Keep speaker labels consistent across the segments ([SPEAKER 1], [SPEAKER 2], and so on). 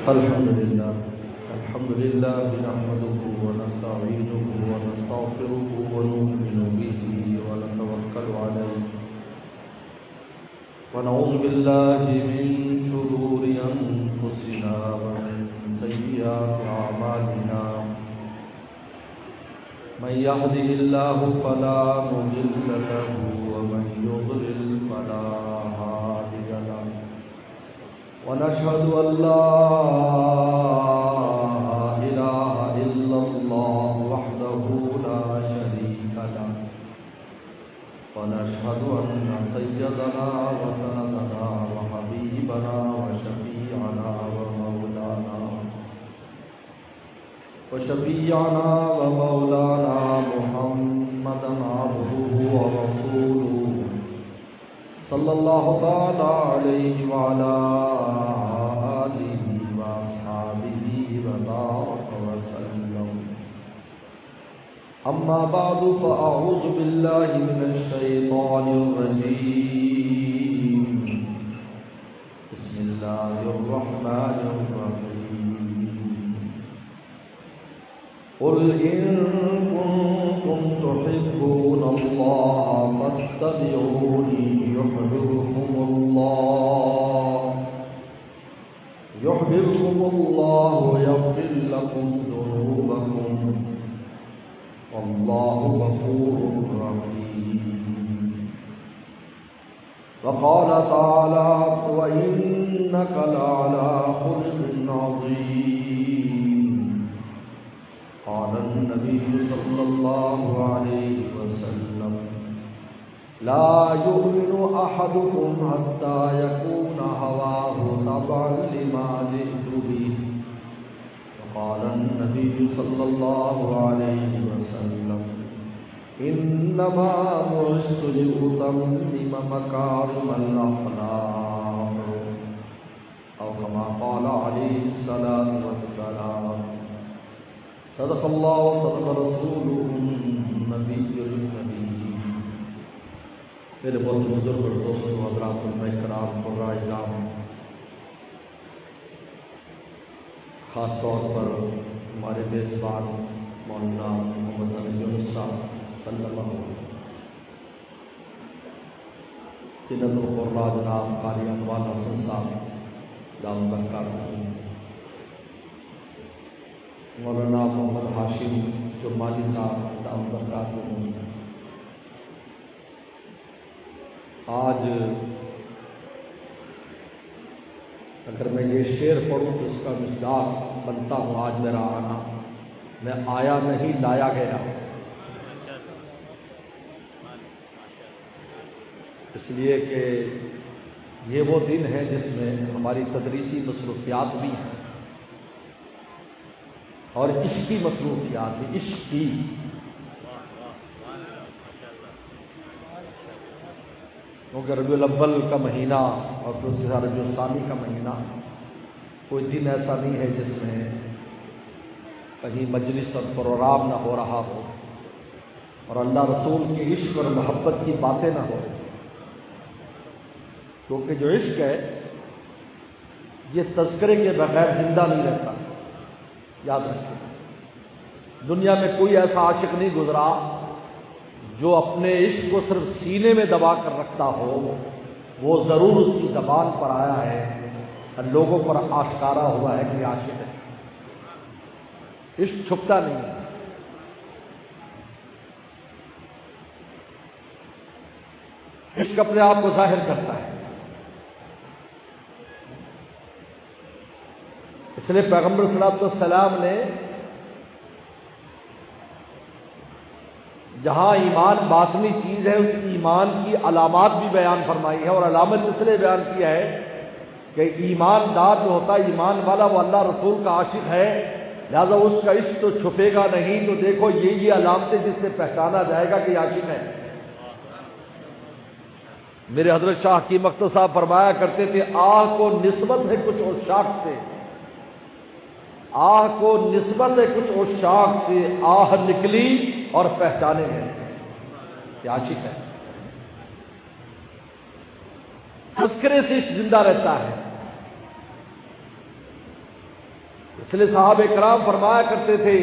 [SPEAKER 1] الحمد لله نحمده ونستعينه ونستغفره ونؤمن به ونتوكل عليه ونعوذ بالله من شرور أنفسنا ومن سيئات أعمالنا من يهده الله فلا مضل له ومن يضلل فلا هادي له ونشهد أن لا إله إلا الله وحده لا شريك له ونشهد أن سيدنا وسندنا وحبيبنا وشفيعنا ومولانا محمدا عبده ورسوله صلى الله تعالى عليه وعلى آله وأصحابه وبارك وسلم أما بعد فأعوذ بالله من الشيطان الرجيم بسم الله الرحمن الرحيم قل إن كنتم تحبون الله فاتبعوني يحببكم الله ويغفر لكم ذنوبكم والله غفور رحيم وقال تعالى وإنك لعلى خلق عظيم قال النبي صلى الله عليه وسلم لا يؤمن أحدكم حتى يكون هواه تبعا لما جئت به وقال النبي صلى الله عليه وسلم إنما بعثت لأتمم مكارم الأخلاق أو كما قال عليه الصلاة والسلام صدق الله وصدق رسوله النبي الكريم میرے بہت بزرگ اور دوستوں حضرات کرام قرآن اعظام، خاص طور پر ہمارے میزبان مولانا محمد یونس صاحب صلی اللہ علیہ وسلم، جنت القرآن جناب قاری انوار حسن صاحب دامت برکاتہ، مولانا محمد ہاشم جمالی صاحب دامت برکاتہ۔ آج اگر میں یہ شعر پڑھوں تو اس کا مصداق بنتا ہوں آج میرا آنا، میں آیا نہیں لایا گیا، اس لیے کہ یہ وہ دن ہے جس میں ہماری تدریسی مصروفیات بھی ہیں اور عشقی مصروفیات بھی، عشق کی، کیونکہ ربیع الاول کا مہینہ اور پھر اسی طرح ربیع الثانی کا مہینہ، کوئی دن ایسا نہیں ہے جس میں کہیں مجلس اور پروگرام نہ ہو رہا ہو اور اللہ رسول کے عشق اور محبت کی باتیں نہ ہو، کیونکہ جو عشق ہے یہ تذکرے کے بغیر زندہ نہیں رہتا۔ یاد رکھیں، دنیا میں کوئی ایسا عاشق نہیں گزرا جو اپنے عشق کو صرف سینے میں دبا کر رکھتا ہو، وہ ضرور اس کی زبان پر آیا ہے اور لوگوں پر آشکارا ہوا ہے کہ عاشق ہے۔ عشق چھپتا نہیں ہے، عشق اپنے آپ کو ظاہر کرتا ہے۔ اس لیے پیغمبر صلی اللہ علیہ وسلم نے جہاں ایمان باطنی چیز ہے، اس ایمان کی علامات بھی بیان فرمائی ہے، اور علامت اس لیے بیان کیا ہے کہ ایماندار جو ہوتا ہے، ایمان والا، وہ اللہ رسول کا عاشق ہے، لہذا اس کا عشق تو چھپے گا نہیں۔ تو دیکھو یہ علامتیں جس سے پہچانا جائے گا کہ عاشق ہے۔ میرے حضرت شاہ حکیم اختر صاحب فرمایا کرتے تھے، آہ کو نسبت ہے کچھ عشاق سے، آہ کو نسبت ہے کچھ عشاق سے، آہ نکلی اور پہچانے گئے کہ عاشق ہے۔ تذکرے سے زندہ رہتا ہے۔ اس لیے صحابہ کرام فرمایا کرتے تھے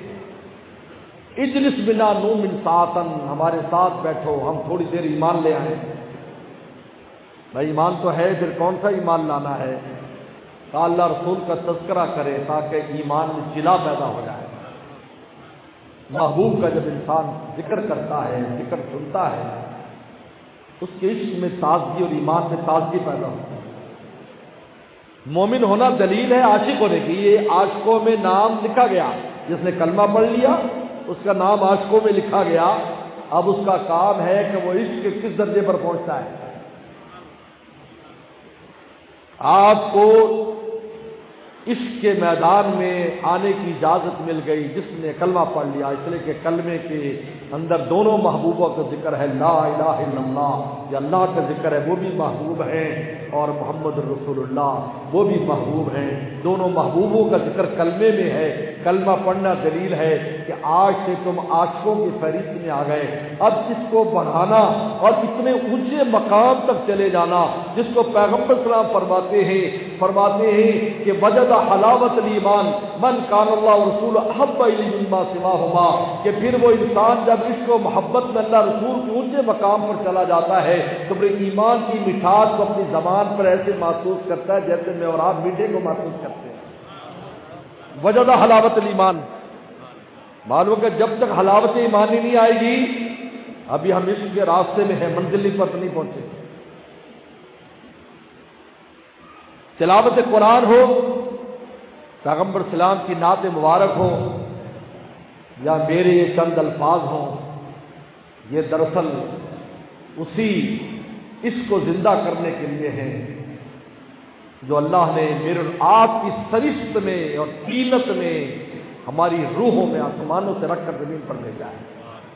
[SPEAKER 1] اجلس بنا نؤمن ساعتن، ہمارے ساتھ بیٹھو ہم تھوڑی دیر ایمان لے آئیں۔ بھائی ایمان تو ہے، پھر کون سا ایمان لانا ہے؟ کہ اللہ رسول کا تذکرہ کرے تاکہ ایمان میں جلا پیدا ہو جائے۔ محبوب کا جب انسان ذکر کرتا ہے، ذکر سنتا ہے، اس کے عشق میں تازگی اور ایمان میں تازگی پیدا ہوتی ہے۔ مومن ہونا دلیل ہے عاشق ہونے کی۔ یہ عاشقوں میں نام لکھا گیا، جس نے کلمہ پڑھ لیا اس کا نام عاشقوں میں لکھا گیا۔ اب اس کا کام ہے کہ وہ عشق کے کس درجے پر پہنچتا ہے۔ آپ کو عشق کے میدان میں آنے کی اجازت مل گئی جس نے کلمہ پڑھ لیا، اس لیے کہ کلمے کے اندر دونوں محبوبوں کا ذکر ہے، لا الہ الا اللہ، یہ اللہ کا ذکر ہے، وہ بھی محبوب ہیں، اور محمد رسول اللہ وہ بھی محبوب ہیں۔ دونوں محبوبوں کا ذکر کلمے میں ہے۔ کلمہ پڑھنا دلیل ہے کہ آج سے تم عاشقوں کی فہرست میں آ گئے۔ اب اس کو بڑھانا اور اتنے اونچے مقام تک چلے جانا جس کو پیغمبر صلی اللہ علیہ وسلم فرماتے ہیں کہ وجد حلاوت الایمان من کان اللہ رسول احب الیہ مما سواہما، کہ پھر وہ انسان جب عشق و محبت میں اللہ رسول کے اونچے مقام پر چلا جاتا ہے تو پھر ایمان کی مٹھاس کو اپنی زبان پر ایسے محسوس کرتا ہے جیسے میں اور آپ میٹھے کو محسوس کرتے ہیں۔ وجد حلاوت الایمان، معلوم کہ جب تک حلاوت ایمان ہی نہیں آئے گی، ابھی ہم عشق کے راستے میں ہیں، منزل پر نہیں پہنچے۔ تلاوت قرآن ہو، پیغمبر سلام کی نعت مبارک ہو، یا میرے یہ چند الفاظ ہوں، یہ دراصل اسی اس کو زندہ کرنے کے لیے ہیں جو اللہ نے میرے اور آپ کی سرشت میں اور طینت میں ہماری روحوں میں آسمانوں سے رکھ کر زمین پر بھیجا ہے۔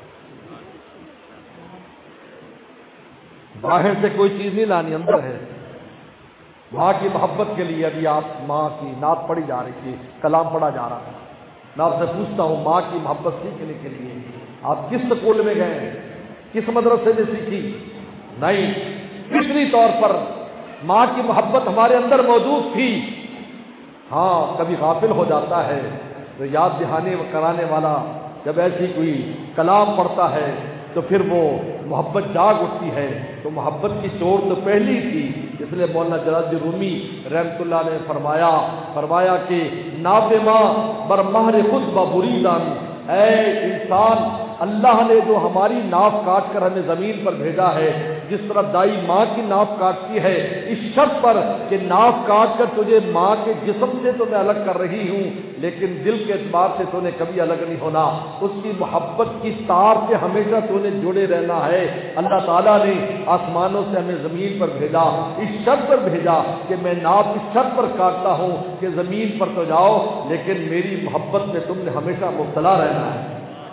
[SPEAKER 1] باہر سے کوئی چیز نہیں لانی، اندر ہے۔ ماں کی محبت کے لیے ابھی آپ ماں کی نعت پڑھی جا رہی تھی، کلام پڑھا جا رہا تھا۔ میں آپ سے پوچھتا ہوں، ماں کی محبت سیکھنے کے لیے آپ کس سکول میں گئے ہیں؟ کس مدرسے میں سیکھی؟ نہیں، فطری طور پر ماں کی محبت ہمارے اندر موجود تھی۔ ہاں کبھی غافل ہو جاتا ہے تو یاد دہانے کرانے والا جب ایسی کوئی کلام پڑھتا ہے تو پھر وہ محبت جاگ اٹھتی ہے۔ تو محبت کی چوٹ تو پہلی تھی، اس لیے مولانا جلال الدین رومی رحمۃ اللہ نے فرمایا کہ ناف ماں بر مہر خود ببریدان، اے انسان اللہ نے جو ہماری ناف کاٹ کر ہمیں زمین پر بھیجا ہے، جس طرح دائی ماں کی ناف کاٹتی ہے، اس شرط پر کہ ناف کاٹ کر تجھے ماں کے جسم سے تو میں الگ کر رہی ہوں لیکن دل کے اعتبار سے تو نے کبھی الگ نہیں ہونا، اس کی محبت کی تار سے ہمیشہ تو نے جڑے رہنا ہے۔ اللہ تعالیٰ نے آسمانوں سے ہمیں زمین پر بھیجا، اس شرط پر بھیجا کہ میں ناف اس شرط پر کاٹتا ہوں کہ زمین پر تو جاؤ لیکن میری محبت میں تم نے ہمیشہ مبتلا رہنا ہے۔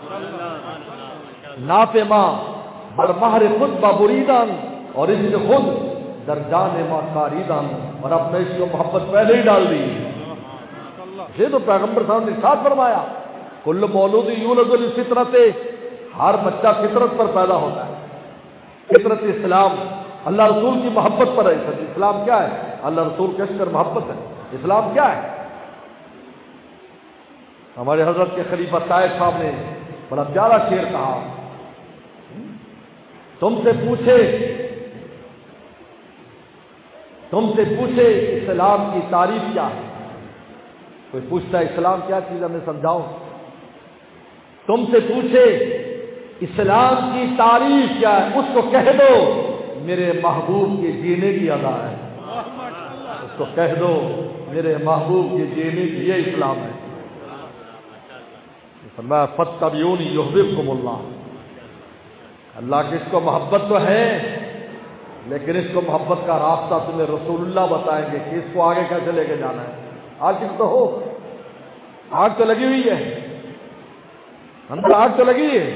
[SPEAKER 1] ناف ماں بر مہر خود ببریدان، اور اس نے خود در جان ماں کاریدان، اور اپنے اس کو محبت پہلے ہی ڈال دی۔ یہ تو پیغمبر صاحب نے ارشاد فرمایا کل مولود یولد للفطرۃ، ہر بچہ فطرت پر پیدا ہوتا ہے۔ فطرت اسلام اللہ رسول کی محبت پر ہے۔ اسلام کیا ہے؟ اللہ رسول کے عشق اور محبت ہے۔ اسلام کیا ہے؟ ہمارے حضرت کے خلیفہ طاہر صاحب نے بڑا پیارا شعر کہا، تم سے پوچھے اسلام کی تعریف کیا ہے؟ کوئی پوچھتا ہے اسلام کیا چیز ہمیں سمجھاؤ۔ تم سے پوچھے اسلام کی تعریف کیا ہے، اس کو کہہ دو میرے محبوب کے جینے کی ادا ہے۔ اس کو کہہ دو میرے محبوب کے جینے کی یہ اسلام ہے۔ فرمایا فاتبعونی یحببکم اللہ، اللہ کی اس کو محبت تو ہے لیکن اس کو محبت کا راستہ تمہیں رسول اللہ بتائیں گے کہ اس کو آگے کیسے لے کے جانا ہے۔ آگ تو ہو، آگ تو لگی ہوئی ہے، اندر آگ تو لگی ہے،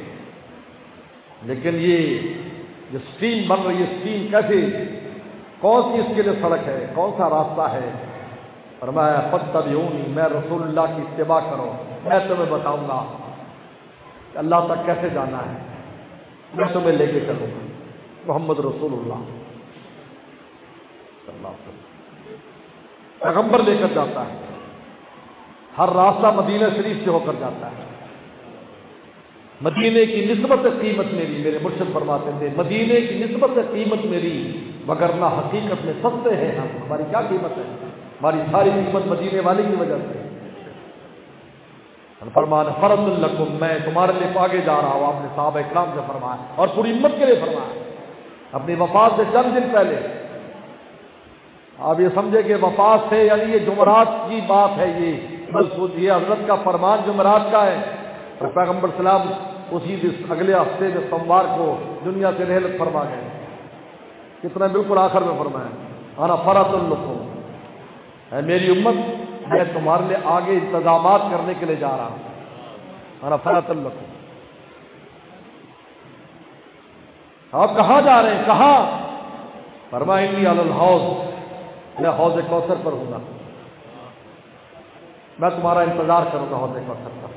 [SPEAKER 1] لیکن یہ جو سٹیم بن رہی ہے، سٹیم کیسے، کون سی اس کے لیے سڑک ہے، کون سا راستہ ہے؟ فرمایا فاتبعونی، میں رسول اللہ کی اتباع کرو، میں تمہیں بتاؤں گا کہ اللہ تک کیسے جانا ہے، میں تمہیں لے کے چلوں گا۔ محمد رسول اللہ صلی اللہ علیہ وسلم پیغمبر لے کر جاتا ہے۔ ہر راستہ مدینہ شریف سے ہو کر جاتا ہے۔ مدینے کی نسبت سے قیمت میری، میرے مرشد فرماتے تھے مدینے کی نسبت سے قیمت میری، وگرنہ حقیقت میں سستے ہیں ہم، ہماری کیا قیمت ہے؟ ہماری ساری قیمت مدینے والے کی وجہ سے۔ فرمان فرض لکم، میں تمہارے لیے آگے جا رہا ہوں، آپ نے صحابہ اکرام سے فرمایا اور پوری امت کے لیے فرمایا اپنی وفات سے چند دن پہلے۔ آپ یہ سمجھے کہ وفات سے یعنی یہ جمعرات کی بات ہے، یہ حضرت کا فرمان جمعرات کا ہے، اور پیغمبر سلام اسی اگلے ہفتے میں سوموار کو دنیا سے رحلت فرما گئے۔ کتنا بالکل آخر میں فرمایا انا فرط لکم، اے میری امت میں تمہارے لیے آگے انتظامات کرنے کے لیے جا رہا ہوں، انا فرط لکم۔ آپ کہاں جا رہے ہیں؟ کہاں؟ فرمایا انی علی الحوض، میں حوض کوثر پر ہوں گا، میں تمہارا انتظار کروں گا حوض کوثر پر۔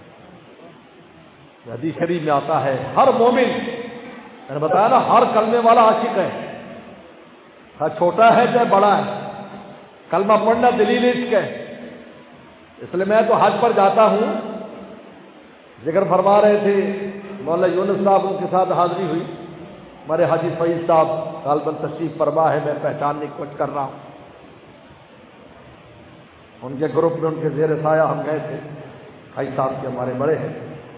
[SPEAKER 1] حدیث شریف میں آتا ہے ہر مومن، میں نے بتایا نا ہر کلمے والا عاشق ہے، ہر چھوٹا ہے چاہے بڑا ہے، کلمہ پڑھنا دلیل عشق ہے۔ اس لیے میں تو حج پر جاتا ہوں، ذکر فرما رہے تھے مولانا یونس صاحب، ان کے ساتھ حاضری ہوئی، ہمارے حاجی فیض صاحب غالباً تشریف فرما ہے، میں پہچاننے کی کوشش کر رہا ہوں، ان کے گروپ میں ان کے زیر سایہ ہم گئے تھے، بھائی صاحب کے ہمارے بڑے ہیں،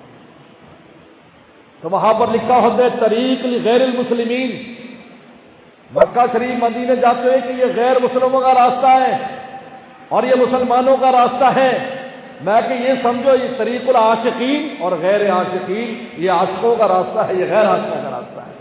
[SPEAKER 1] تو وہاں پر لکھا ہوتا ہے طریق لغیر المسلمین، مکہ شریف مدینے جاتے ہیں کہ یہ غیر مسلموں کا راستہ ہے اور یہ مسلمانوں کا راستہ ہے، میں کہ یہ سمجھو یہ طریق العاشقین اور غیر عاشقین، یہ عاشقوں کا راستہ ہے، یہ غیر عاشقوں کا راستہ ہے۔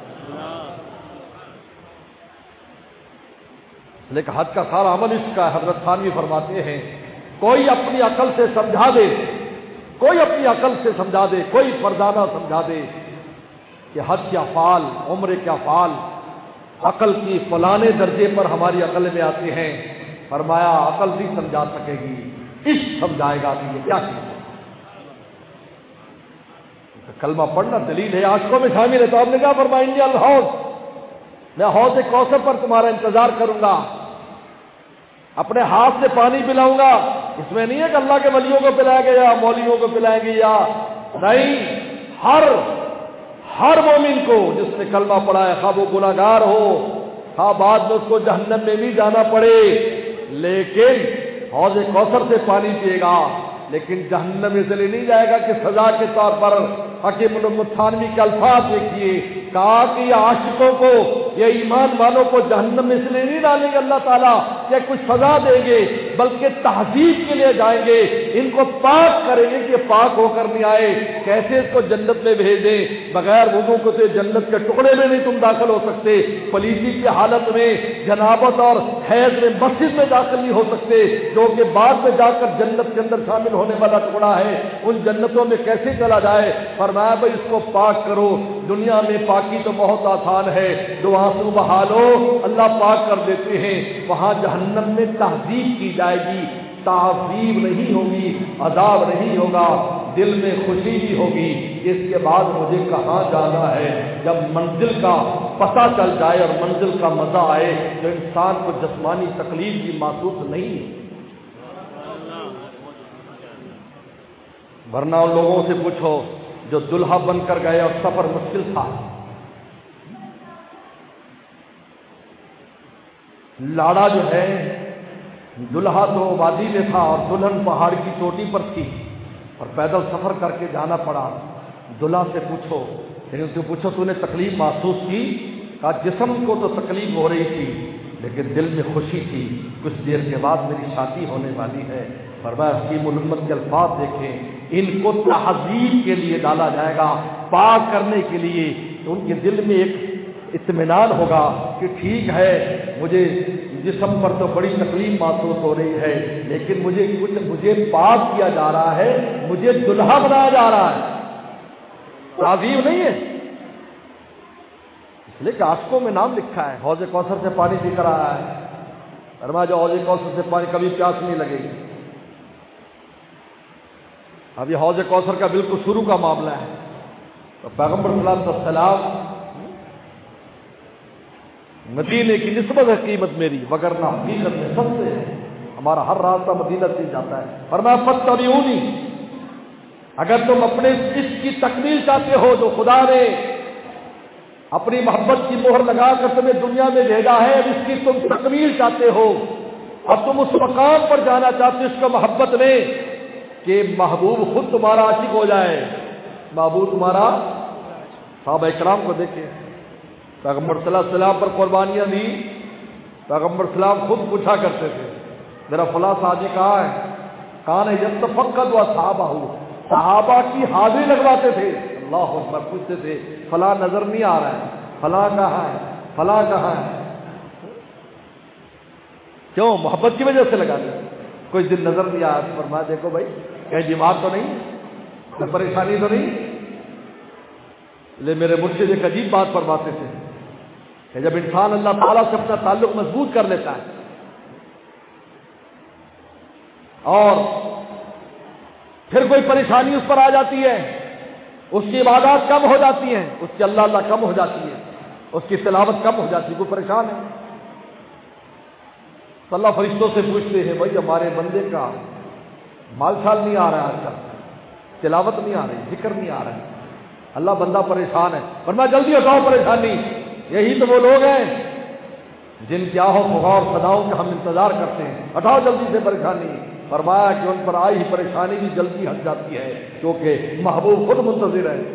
[SPEAKER 1] لیکن حج کا سارا عمل اس کا، حضرت تھانوی فرماتے ہیں کوئی اپنی عقل سے سمجھا دے، کوئی اپنی عقل سے سمجھا دے، کوئی فرزانہ سمجھا دے کہ حج کے افعال، عمرے کے افعال عقل کی فلانے درجے پر ہماری عقل میں آتے ہیں، فرمایا عقل نہیں سمجھا سکے گی، عشق سمجھائے گا کہ یہ کیا چیز ہے۔ کلمہ پڑھنا دلیل ہے، عاشقوں میں شامل ہے۔ تو آپ نے کیا فرمایا انی علی الحوض، میں حوض کوثر پر تمہارا انتظار کروں گا، اپنے ہاتھ سے پانی پلاؤں گا۔ اس میں نہیں ہے کہ اللہ کے ولیوں کو پلائیں گے یا مولویوں کو پلائیں گے، یا نہیں، ہر مومن کو جس نے کلمہ پڑھا ہے، خواہ وہ گناہگار ہو، خواہ بعد میں اس کو جہنم میں بھی جانا پڑے، لیکن حوض کوثر سے پانی پیے گا، لیکن جہنم میں سے نہیں جائے گا کہ سزا کے طور پر۔ حکیم تھانوی کے الفاظ دیکھیے، کہا کہ یہ عاشقوں کو، یہ ایمان والوں کو جہنم میں اس لیے نہیں ڈالیں گے اللہ تعالیٰ کہ کچھ سزا دیں گے، بلکہ تہذیب کے لیے جائیں گے، ان کو پاک کریں گے کہ پاک ہو کر نہیں آئے، کیسے اس کو جنت میں بھیج دیں، بغیر وضو کو سے جنت کے ٹکڑے میں نہیں تم داخل ہو سکتے، پلیتی کی حالت میں، جنابت اور حیض میں مسجد میں داخل نہیں ہو سکتے، جو کہ بعد میں جا کر جنت کے اندر شامل ہونے والا ٹکڑا ہے، ان جنتوں میں کیسے چلا جائے؟ فرمایا بھائی اس کو پاک کرو۔ دنیا میں پاکی تو بہت آسان ہے، دو آنسو بہا لو اللہ پاک کر دیتے ہیں، وہاں جہنم میں تہذیب کی جائے گی، تعذیب نہیں ہوگی، عذاب نہیں ہوگا، دل میں خوشی بھی ہوگی۔ اس کے بعد مجھے کہاں جانا ہے؟ جب منزل کا پتہ چل جائے اور منزل کا مزہ آئے تو انسان کو جسمانی تکلیف بھی محسوس نہیں ہے۔ ورنہ ان لوگوں سے پوچھو جو دلہا بن کر گئے اور سفر مشکل تھا، لاڑا جو ہے دلہا تو وادی میں تھا اور دلہن پہاڑ کی چوٹی پر تھی اور پیدل سفر کر کے جانا پڑا۔ دلہا سے پوچھو، لیکن تو پوچھو تو نے تکلیف محسوس کی؟ کہا جسم کو تو تکلیف ہو رہی تھی لیکن دل میں خوشی تھی، کچھ دیر کے بعد میری شادی ہونے والی ہے۔ فرمایا حکیم الامت کے الفاظ دیکھیں، ان کو تہذیب کے لیے ڈالا جائے گا، پاک کرنے کے لیے، تو ان کے دل میں ایک اطمینان ہوگا کہ ٹھیک ہے مجھے جسم پر تو بڑی تکلیف محسوس ہو رہی ہے لیکن مجھے پاک کیا جا رہا ہے، مجھے دلہا بنایا جا رہا ہے، تعظیم نہیں ہے۔ اس لیے کہ عاشقوں میں نام لکھا ہے، حوض کوثر سے پانی پی کر آیا ہے، فرمایا جو حوض کوثر سے پانی کبھی پیاس نہیں لگے گی۔ اب یہ حوض کوثر کا بالکل شروع کا معاملہ ہے، تو پیغمبر صلی اللہ علیہ وسلم مدینے کی نسبت ہے قیمت میری، وگرنہ حقیقت میں سب سے ہمارا ہر راستہ مدینہ سے جاتا ہے. فرمایا فاتبعونی، اگر تم اپنے اس کی تکمیل چاہتے ہو جو خدا نے اپنی محبت کی مہر لگا کر تمہیں دنیا میں بھیجا ہے، اب اس کی تم تکمیل چاہتے ہو، اب تم اس مقام پر جانا چاہتے ہو اس کو محبت میں کہ محبوب خود تمہارا عاشق ہو جائے، محبوب تمہارا. صحابہ اکرام کو دیکھیں، پیغمبر صلی اللہ علیہ وسلم پر قربانیاں دی، پیغمبر صلی اللہ علیہ وسلم خود پوچھا کرتے تھے میرا فلاں ساتھی کہاں ہے، کہاں ہے، یتفقد و صحابہ، صحابہ کی حاضری لگواتے تھے. اللہ اکبر، پوچھتے تھے فلاں نظر نہیں آ رہا ہے، فلاں کہاں ہے، فلاں کہاں ہے. کیوں؟ محبت کی وجہ سے لگا دیا. کوئی دن نظر نہیں آیا، فرمایا دیکھو بھائی کہیں بیمار تو نہیں، کوئی پریشانی تو نہیں. لے میرے مرشد ایک عجیب بات فرماتے تھے کہ جب انسان اللہ تعالیٰ سے اپنا تعلق مضبوط کر لیتا ہے اور پھر کوئی پریشانی اس پر آ جاتی ہے، اس کی عبادات کم ہو جاتی ہیں، اس کی اللہ کم ہو جاتی ہے، اس کی تلاوت کم ہو جاتی ہے، کوئی پریشان ہے تو اللہ فرشتوں سے پوچھتے ہیں بھائی ہمارے بندے کا مال چھال نہیں آ رہا ہے، آج کل تلاوت نہیں آ رہی، ذکر نہیں آ رہا ہے، اللہ بندہ پریشان ہے. فرمایا جلدی ہٹاؤ پریشانی. یہی تو وہ لوگ ہیں جن کے آہو اور صداؤں کا ہم انتظار کرتے ہیں، ہٹاؤ جلدی سے پریشانی. فرمایا کہ ان پر آئی پریشانی بھی جلدی ہٹ جاتی ہے کیونکہ محبوب خود منتظر ہے،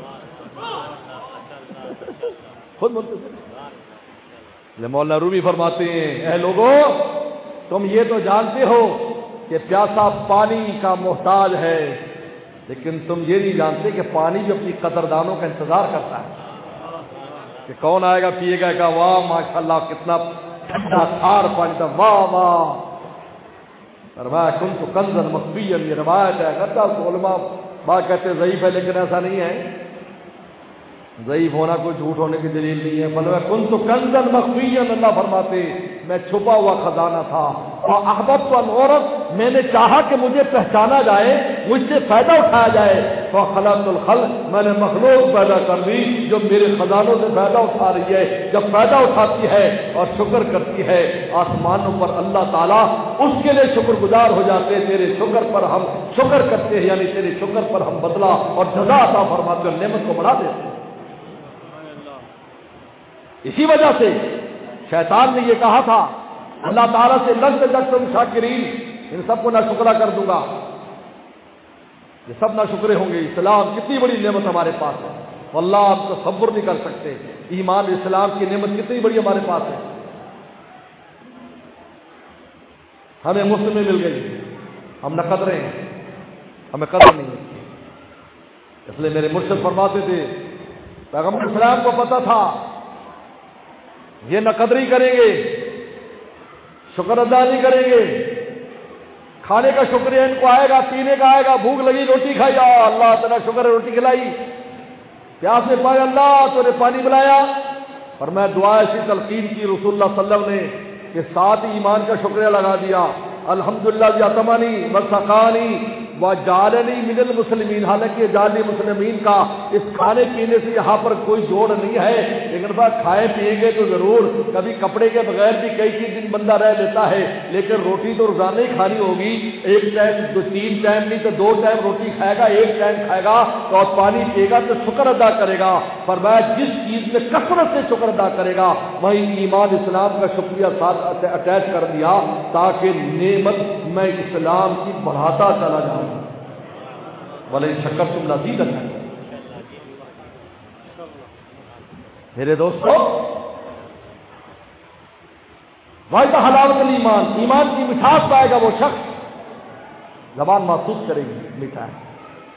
[SPEAKER 1] خود منتظر ہے. مولانا رومی فرماتے ہیں اے لوگوں تم یہ تو جانتے ہو کہ پیاسا پانی کا محتاج ہے، لیکن تم یہ نہیں جانتے کہ پانی بھی اپنی قدردانوں کا انتظار کرتا ہے کہ کون آئے گا پیے گا، کہ واہ ماشاءاللہ کتنا ٹھنڈا تھار پانی تھا، واہ واہ. فرمایا کنت کنزا مخفیا، یہ روایت ہے. غدہ علماء بات کہتے ہیں ضعیف ہے، لیکن ایسا نہیں ہے، ضعیف ہونا کوئی جھوٹ ہونے کی دلیل نہیں ہے. فرمایا کنت کنزا مخفیا، اللہ فرماتے میں چھپا ہوا خزانہ تھا. اور احببت ان عورت، میں نے چاہا کہ مجھے پہچانا جائے، مجھ سے فائدہ اٹھایا جائے. فخلقت الخلق، میں نے مخلوق پیدا کر دی جو میرے خزانوں سے فائدہ اٹھا رہی ہے. جب فائدہ اٹھاتی ہے اور شکر کرتی ہے، آسمانوں پر اللہ تعالیٰ اس کے لیے شکر گزار ہو جاتے ہیں. تیرے شکر پر ہم شکر کرتے ہیں، یعنی تیرے شکر پر ہم بدلہ اور جزا عطا فرماتے ہیں، نعمت کو بڑھا دیتے ہیں. اسی وجہ سے شیطان نے یہ کہا تھا اللہ تعالیٰ سے لن تجدوا شاکرین، ان سب کو نہ شکرا کر دوں گا، یہ سب نہ شکرے ہوں گے. اسلام کتنی بڑی نعمت ہمارے پاس ہے، واللہ آپ تصور نہیں کر سکتے. ایمان اسلام کی نعمت کتنی بڑی ہمارے پاس ہے، ہمیں مفت میں مل گئی، ہم نہ قدرے ہیں، ہمیں قدر نہیں ہے. اس لیے میرے مرشد فرماتے تھے پیغمبر اسلام کو پتہ تھا یہ نہ قدری کریں گے، شکر ادا نہیں کریں گے. کھانے کا شکریہ ان کو آئے گا، پینے کا آئے گا، بھوک لگی روٹی کھائی، اللہ تعالیٰ شکر ہے روٹی کھلائی، پیاس نے پایا اللہ تو نے پانی پلایا. اور میں دعا ایسی تلقین کی رسول اللہ صلی اللہ علیہ وسلم نے کہ ساتھ ایمان کا شکریہ لگا دیا، الحمدللہ یتمنی وسقانی وجعلنی من المسلمین. حالانکہ جعلنی مسلمین کا اس کھانے پینے سے یہاں پر کوئی جوڑ نہیں ہے، لیکن بات کھائے پییں گے تو ضرور، کبھی کپڑے کے بغیر بھی کئی دن بندہ رہ لیتا ہے، لیکن روٹی تو روزانہ ہی کھانی ہوگی. ایک ٹائم دو، تین ٹائم نہیں تو 2 ٹائم روٹی کھائے گا، ایک ٹائم کھائے گا تو اور پانی پیے گا تو شکر ادا کرے گا. فرمایا جس چیز میں کثرت سے شکر ادا کرے گا وہی ایمان اسلام کا شکریہ ساتھ اٹیچ کر دیا تاکہ نعمت میں اسلام کی بڑھاتا چلا جاؤں. بھلے شکر تم لذیذ ہے. میرے دوستو واحد حلاوت الایمان، ایمان کی مٹھاس پائے گا وہ شخص زبان محسوس کرے گی میٹھا ہے.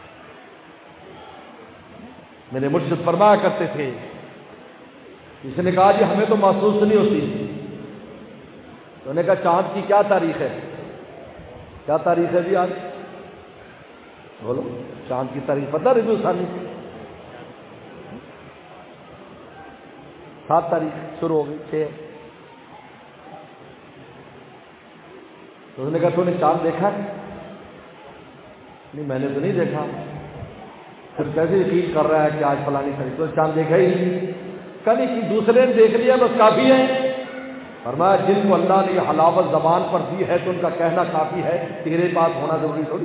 [SPEAKER 1] میرے مرشد فرمایا کرتے تھے، کسی نے کہا جی ہمیں تو محسوس نہیں ہوتی، تو نے کہا چاند کی کیا تاریخ ہے؟ کیا تاریخ ہے جی آج؟ بولو چاند کی تاریخ پتہ؟ ربیع ثانی 7 تاریخ شروع ہو گئی، 6. تو اس نے کہا تو نے چاند دیکھا ہے؟ نہیں میں نے تو نہیں دیکھا. پھر کیسے یقین کر رہا ہے کہ آج فلانی تاریخ؟ تو چاند دیکھا ہی نہیں. کبھی دوسرے نے دیکھ لیا بس کافی ہے. فرمایا جن کو اللہ نے یہ حلاوت زبان پر دی ہے تو ان کا کہنا کافی ہے، تیرے پاس ہونا ضروری تھوڑی۔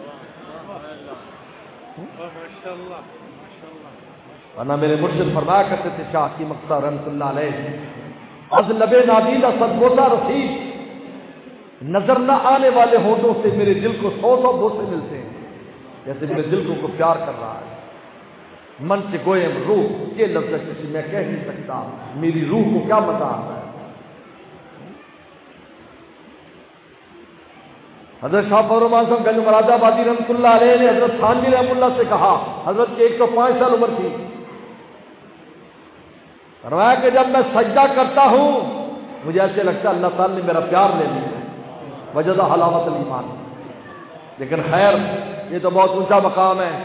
[SPEAKER 1] ورنہ میرے مرشد فرمایا کرتے تھے شاہ کی مقصد رحمۃ اللہ علیہ، از لبے نادیدہ صدبوسہ رسید، نظر نہ آنے والے ہونٹوں سے میرے دل کو 100 بوسے ملتے ہیں، جیسے میرے دل کو پیار کر رہا ہے۔ من سے گوئم روح، یہ لفظ کسی میں کہہ نہیں سکتا، میری روح کو کیا مزہ آتا ہے۔ حضرت شاہ فرومان صاحب گنج مراد آبادی رحمۃ اللہ علیہ نے حضرت تھانوی رحمۃ اللہ سے کہا، حضرت کی 105 سال عمر تھی، فرمایا کہ جب میں سجدہ کرتا ہوں مجھے ایسے لگتا ہے اللہ تعالیٰ نے میرا پیار لے لیا، وجد حلاوت الایمان۔ لیکن خیر یہ تو بہت اونچا مقام ہے،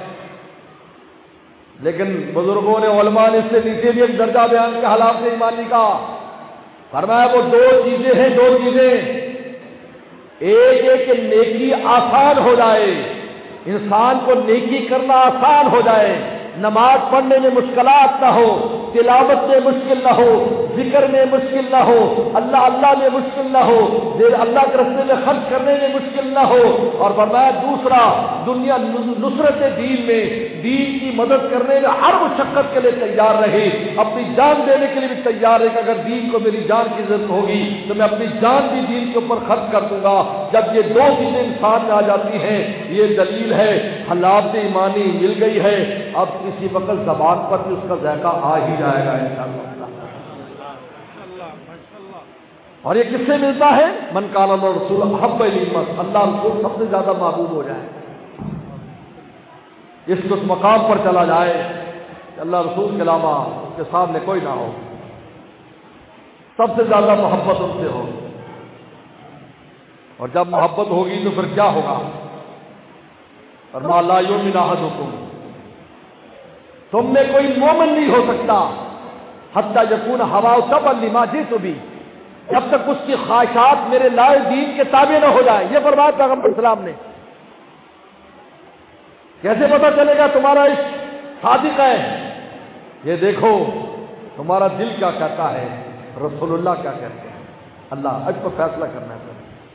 [SPEAKER 1] لیکن بزرگوں نے علماء نے اس سے نیچے بھی ایک درجہ بیان کیا حلاوت ایمانی کا۔ فرمایا وہ دو چیزیں ہیں، دو چیزیں، ایک ہے کہ نیکی آسان ہو جائے، انسان کو نیکی کرنا آسان ہو جائے، نماز پڑھنے میں مشکلات نہ ہو، تلاوت میں مشکل نہ ہو، ذکر میں مشکل نہ ہو، اللہ اللہ میں مشکل نہ ہو، اللہ کے راستے میں خرچ کرنے میں مشکل نہ ہو۔ اور فرمایا دوسرا، دنیا نصرت دین میں، دین کی مدد کرنے میں ہر مشقت کے لیے تیار رہے، اپنی جان دینے کے لیے بھی تیار ہے کہ اگر دین کو میری جان کی ضرورت ہوگی تو میں اپنی جان بھی دین کے اوپر خرچ کر دوں گا۔ جب یہ دو چیزیں انسان میں آ جاتی ہیں، یہ دلیل ہے حلاوت ایمانی مل گئی ہے، اب کسی وقت زبان پر بھی اس کا ذائقہ آ ہی جائے گا انشاءاللہ۔ اور یہ کس سے ملتا ہے؟ من کان اللہ رسول احب الیہ، اللہ رسول سب سے زیادہ محبوب ہو جائے، اس مقام پر چلا جائے کہ اللہ رسول کے علاوہ اس کے سامنے کوئی نہ ہو، سب سے زیادہ محبت ان سے ہو۔ اور جب محبت ہوگی تو پھر کیا ہوگا؟ فرمایا لا یؤمن احدکم، تم میں کوئی مومن نہیں ہو سکتا حتی یکون ہواہ تبعا لما جئت بہ، جب تک اس کی خواہشات میرے لائے دین کے تابع نہ ہو جائے۔ یہ فرمایا پیغمبر اسلام نے۔ کیسے پتہ چلے گا تمہارا عشق صادق ہے؟ یہ دیکھو تمہارا دل کیا کہتا ہے، رسول اللہ کیا کہتے ہیں، اللہ اج کو فیصلہ کرنا ہے۔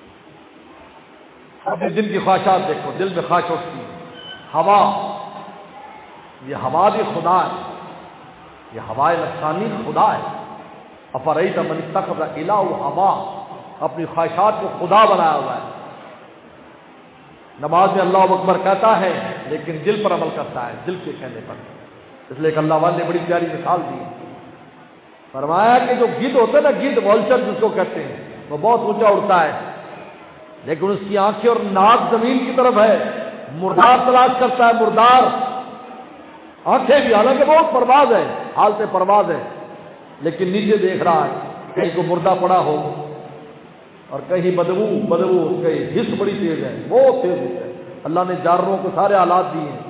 [SPEAKER 1] اپنے دل کی خواہشات دیکھو، دل میں خواہش اٹھتی ہے، ہوا، یہ ہوا بھی خدا ہے، یہ ہوائے نفسانی خدا ہے۔ افرأیت من اتخذ الہہ ہواہ، اپنی خواہشات کو خدا بنایا ہوا ہے۔ نماز میں اللہ اکبر کہتا ہے لیکن دل پر عمل کرتا ہے، دل کے کہنے پر۔ اس لیے کہ اللہ والے نے بڑی پیاری مثال دی، فرمایا کہ جو گدھ ہوتا ہے نا، گدھ والچر جس کو کہتے ہیں، وہ بہت اونچا اڑتا ہے لیکن اس کی آنکھیں اور ناک زمین کی طرف ہے، مردار تلاش کرتا ہے، مردار آنکھیں بھی، حالانکہ بہت پرواز ہے، حالت پرواز ہے، لیکن نیچے دیکھ رہا ہے کہیں کو مردہ پڑا ہو اور کہیں بدبو، کہیں حس بڑی تیز ہے، بہت تیز ہے۔ اللہ نے جانوروں کو سارے آلات دیے ہیں،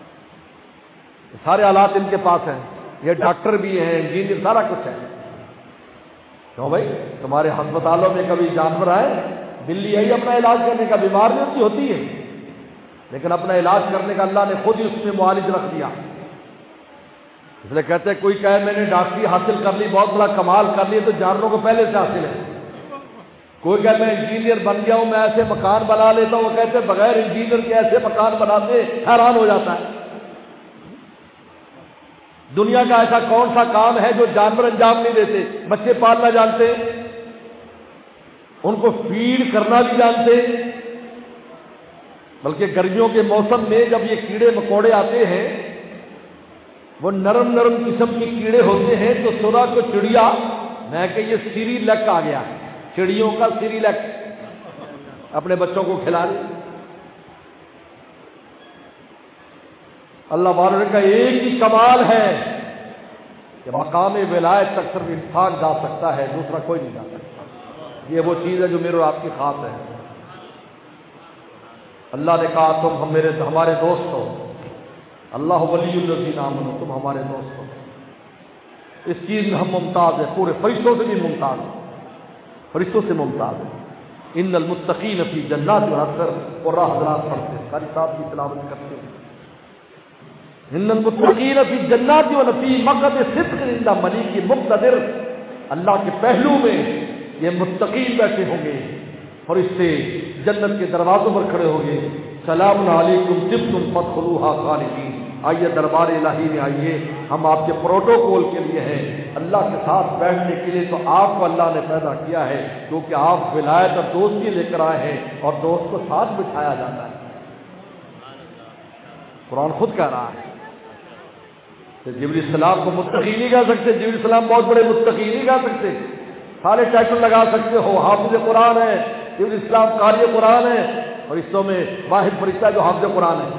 [SPEAKER 1] سارے آلات ان کے پاس ہیں، یہ ڈاکٹر بھی ہیں، انجینئر، سارا کچھ ہے۔ کیوں بھائی تمہارے ہسپتالوں میں کبھی جانور آئے؟ بلی آئی اپنا علاج کرنے کا، بیمار بھی ہوتی ہے لیکن اپنا علاج کرنے کا اللہ نے خود ہی اس میں معالج رکھ دیا۔ اس لیے کہتے ہیں کوئی کہے میں نے ڈاکٹری حاصل کر لی، بہت بڑا کمال کر لی، تو جانوروں کو پہلے سے حاصل ہے۔ کوئی کہے میں انجینئر بن گیا ہوں، میں ایسے مکان بنا لیتا ہوں، وہ کہتے ہیں بغیر انجینئر کے ایسے مکان بناتے، حیران ہو جاتا ہے۔ دنیا کا ایسا کون سا کام ہے جو جانور انجام نہیں دیتے؟ بچے پالنا جانتے، ان کو فیڈ کرنا بھی جانتے، بلکہ گرمیوں کے موسم میں جب یہ کیڑے مکوڑے آتے ہیں، وہ نرم نرم قسم کے کیڑے ہوتے ہیں، تو صبح کو چڑیا، میں کہ یہ سیری لک آ گیا، چڑیوں کا سیری لک، اپنے بچوں کو کھلا دے۔ اللہ والے کا ایک ہی کمال ہے کہ مقام ولایت تک صرف انسان جا سکتا ہے، دوسرا کوئی نہیں جا سکتا۔ یہ وہ چیز ہے جو میرے اور آپ کی خاص ہے۔ اللہ نے کہا تم ہمارے دوست ہو، اللہ ولی الذین آمنوا، تم ہمارے دوست ہو۔ اس چیز میں ہم ممتاز ہیں، پورے فرشتوں سے بھی ممتاز ہیں، فرشتوں سے ممتاز ہیں۔ ان المتقین فی جنات ونہر، اور حضرات پڑھتے ہیں، قاری صاحب کی تلاوت کرتے ہیں، ان المتقین فی جنات ونہر فی مقعد صدق عند ملیک مقتدر، اللہ کے پہلو میں یہ متقین بیٹھے ہوں گے، فرشتے جنت کے دروازوں پر کھڑے ہوں گے، سلام علیکم طبتم فادخلوها خالدین۔ آئیے دربار الہی میں آئیے، ہم آپ کے پروٹوکول کے لیے ہیں، اللہ کے ساتھ بیٹھنے کے لیے تو آپ کو اللہ نے پیدا کیا ہے، کیونکہ آپ ولایت اور دوستی لے کر آئے ہیں اور دوست کو ساتھ بٹھایا جاتا ہے۔ قرآن خود کہہ رہا ہے کہ جبریل السلام کو متقی نہیں کہہ سکتے، جبریل السلام بہت بڑے متقی نہیں کہہ سکتے، سارے ٹائٹل لگا سکتے ہو، حافظ قرآن ہے جبریل السلام، قاری قرآن ہے، فرشتوں میں واحد فرشتہ جو حافظ قرآن ہے،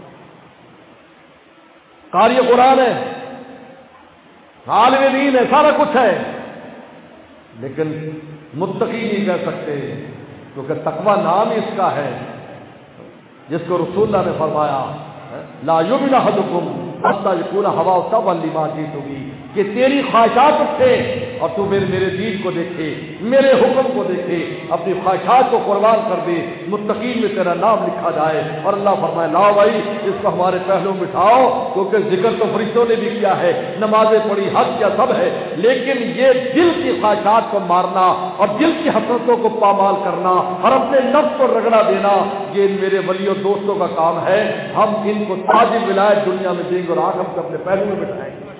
[SPEAKER 1] قاری قرآن ہے، عالم دین ہے، سارا کچھ ہے، لیکن متقی نہیں کہہ سکتے، کیونکہ تقوی نام ہی اس کا ہے، جس کو رسول اللہ نے فرمایا لا یؤمن احدکم حتی یکون ہواہ تبعا لما جئت بہ، کہ تیری خواہشات اٹھے اور تو میرے دین کو دیکھے، میرے حکم کو دیکھے، اپنی خواہشات کو قربان کر دے، متقین میں تیرا نام لکھا جائے۔ اور اللہ فرمائے لاؤ بھائی اس کو ہمارے پہلو میں بٹھاؤ، کیونکہ ذکر تو فرشتوں نے بھی کیا ہے، نمازیں پڑھی، حج کیا، سب ہے، لیکن یہ دل کی خواہشات کو مارنا اور دل کی حسرتوں کو پامال کرنا اور اپنے نفس کو رگڑا دینا، یہ میرے ولی اور دوستوں کا کام ہے۔ ہم ان کو تاج ولایت دنیا میں دیں گے اور آج ہم کو اپنے پہلو میں بٹھائیں گے۔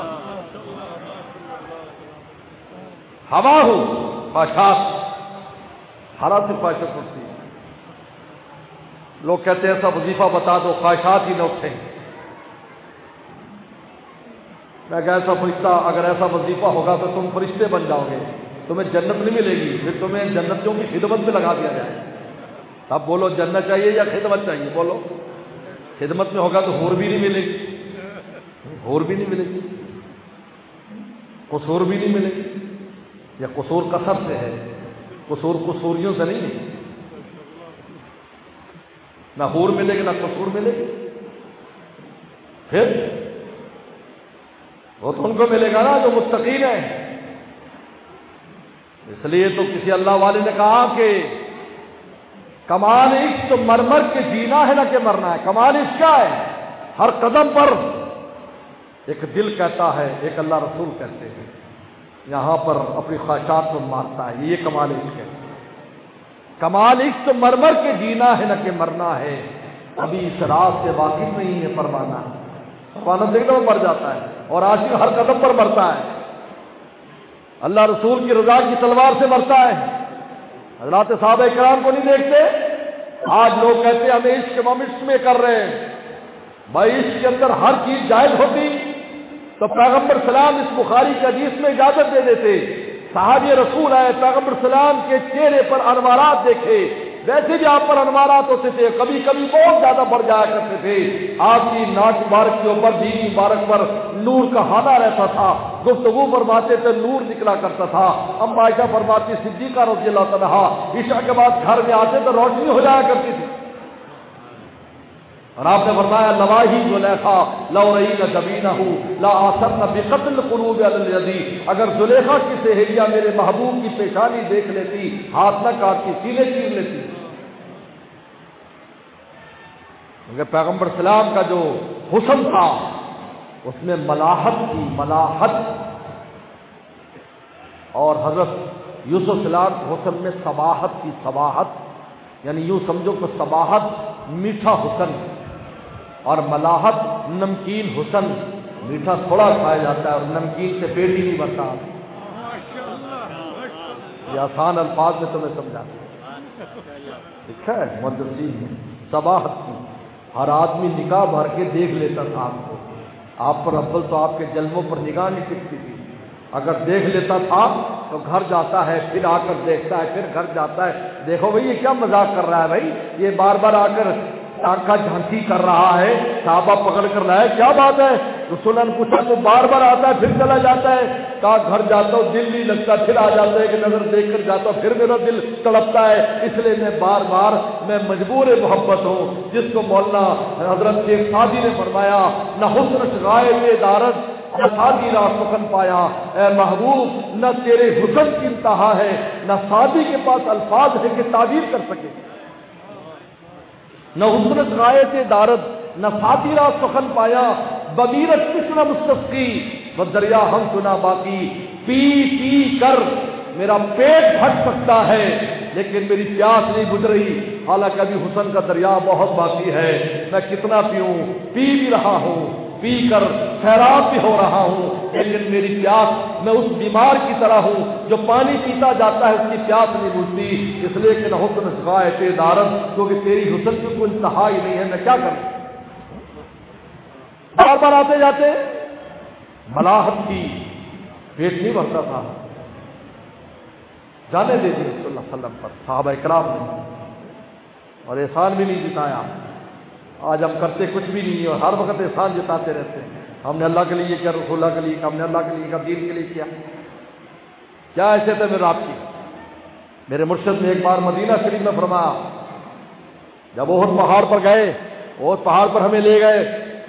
[SPEAKER 1] ہوا ہو خواہشات، حالات سے خواہشیں اٹھتی ہیں، لوگ کہتے ہیں ایسا وظیفہ بتا دو خواہشات ہی نہ اٹھیں۔ میں کہ ایسا فرشتہ، اگر ایسا وظیفہ ہوگا تو تم فرشتے بن جاؤ گے، تمہیں جنت نہیں ملے گی، پھر تمہیں جنتیوں کی خدمت میں لگا دیا جائے۔ اب بولو جنت چاہیے یا خدمت چاہیے؟ بولو۔ خدمت میں ہوگا تو حور بھی نہیں ملے گی، حور بھی نہیں ملے گی، قصور بھی نہیں ملے گی، یا قصور کثرت سے ہے، قصور قصوریوں سے نہیں ہے، نہ حور ملے گی نہ قصور ملے گی، پھر وہ تو ان کو ملے گا نا جو متقین ہیں۔ اس لیے تو کسی اللہ والے نے کہا کہ کمال عشق تو مرمر کے جینا ہے نہ کہ مرنا ہے، کمال عشق کیا ہے؟ ہر قدم پر ایک دل کہتا ہے، ایک اللہ رسول کہتے ہیں، یہاں پر اپنی خواہشات کو مارتا ہے، یہ کمال عشق ہے۔ کمال عشق تو مرمر کے جینا ہے نہ کہ مرنا ہے، ابھی اس راز سے واقف نہیں ہے پروانہ، پروانہ دیکھنا وہ مر جاتا ہے اور عاشق ہر قدم پر مرتا ہے، اللہ رسول کی رضا کی تلوار سے مرتا ہے۔ حضرات صحابہ کرام کو نہیں دیکھتے؟ آج لوگ کہتے ہیں ہمیں عشق میں کر رہے ہیں، بھائی عشق کے اندر ہر چیز جائز ہوتی تو پیغمبر سلام اس بخاری کی حدیث میں اجازت دے دیتے۔ صحابی رسول آئے، پیغمبر سلام کے چہرے پر انوارات دیکھے، ویسے بھی آپ پر انوارات ہوتے تھے، کبھی کبھی بہت زیادہ بڑھ جایا کرتے تھے، آپ کی ناک مبارک کے اوپر، دین مبارک پر نور کا ہانا رہتا تھا، گفتگو فرماتے تھے نور نکلا کرتا تھا۔ ام عائشہ فرماتی صدیقہ رضی اللہ تعالیٰ عشاء کے بعد گھر میں آتے تو روشنی ہو جایا کرتی تھی، اور آپ نے فرمایا لواہی زلیخا لو رئینا جبینہ لا آثرنا بقتل قلوب علی الیدی، اگر زلیخا کی سہیلیاں میرے محبوب کی پیشانی دیکھ لیتی، ہاتھ نہ کاٹتی، سینے چیر لیتی، کیونکہ پیغمبر سلام کا جو حسن تھا اس میں ملاحت تھی، ملاحت، اور حضرت یوسف سلام کے حسن میں صباحت تھی، صباحت یعنی یوں سمجھو کہ صباحت میٹھا حسن اور ملاحت نمکین حسن، میٹھا تھوڑا کھایا جاتا ہے اور نمکین سے پیٹ ہی نہیں بھرتا۔ یہ آسان الفاظ میں تمہیں سمجھا لکھا ہے مدرسی میں، صباحت کی، ہر آدمی نگاہ بھر کے دیکھ لیتا تھا آپ کو، آپ پر اول تو آپ کے جلووں پر نگاہ نہیں ٹکتی تھی، اگر دیکھ لیتا تھا تو گھر جاتا ہے، پھر آ کر دیکھتا ہے، پھر گھر جاتا ہے، دیکھو بھائی یہ کیا مذاق کر رہا ہے، بھائی یہ بار بار آ کر آنکھا جھانکی کر رہا ہے، صحابہ پکڑ کر رہا ہے، کیا بات ہے؟ رسول اللہ نے پوچھا تو بار بار آتا ہے پھر چلا جاتا ہے، کہا گھر جاتا ہوں دل نہیں لگتا، پھر آ جاتا ہے کہ نظر دیکھ کر جاتا ہوں، پھر میرا دل تڑپتا ہے، اس لیے میں بار بار میں مجبور محبت ہوں، جس کو مولانا حضرت شیخ سعدی نے فرمایا نہ حسن غائب دارت نہ سادی را سخن پایا، اے محبوب نہ تیرے حسن کی انتہا ہے، نہ سادی کے پاس الفاظ ہے کہ تعبیر کر سکے، نہ حسرت غایت دارد نہ ساتھی را سخن پایا، بمیرت کسنا مستسقی و دریا ہم سنا باقی، پی پی کر میرا پیٹ پھٹ سکتا ہے لیکن میری پیاس نہیں بجھ رہی، حالانکہ ابھی حسن کا دریا بہت باقی ہے، میں کتنا پیوں، پی بھی رہا ہوں، پی کر سیراب بھی ہو رہا ہوں، لیکن میری پیاس، میں اس بیمار کی طرح ہوں جو پانی پیتا جاتا ہے، اس کی پیاس نہیں بجھتی، اس لیے کہ نہ حسن غایت دارت، کیونکہ تیری حسن کی کوئی انتہا ہی نہیں ہے، میں کیا کروں؟ بار بار آتے جاتے ملاحت کی، پیٹ نہیں بھرتا تھا، جانے دے دی صلی اللہ علیہ وسلم پر صحابہ کرام نے، اور احسان بھی نہیں جتایا۔ آج ہم کرتے کچھ بھی نہیں اور ہر وقت احسان جتاتے رہتے ہیں، ہم نے اللہ کے لیے کیا، رسول اللہ کے لیے کیا، ہم نے اللہ کے لیے کیا، دین کے لیے کیا، کیا ایسے تھے میرے آپ کی؟ میرے مرشد نے ایک بار مدینہ شریف میں فرمایا، جب احد پہاڑ پر گئے، احد پہاڑ پر ہمیں لے گئے،